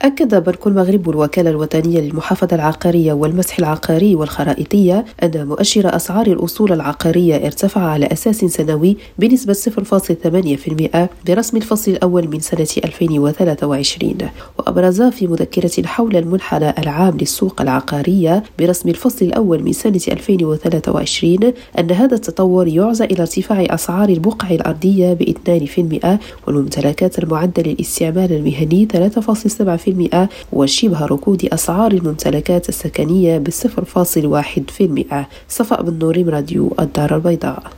أكد بنك المغرب والوكالة الوطنية للمحافظة العقارية والمسح العقاري والخرائطية أن مؤشر أسعار الأصول العقارية ارتفع على أساس سنوي بنسبة 0.8% برسم الفصل الأول من سنة 2023. وأبرز في مذكرة حول المنحنى العام للسوق العقارية برسم الفصل الأول من سنة 2023 أن هذا التطور يعزى إلى ارتفاع أسعار البقع الأرضية ب2% والممتلكات المعدل الاستعمال المهني 3.7% وشبه ركود أسعار الممتلكات السكنية ب0.1%. صفاء بن نوريم، راديو الدار البيضاء.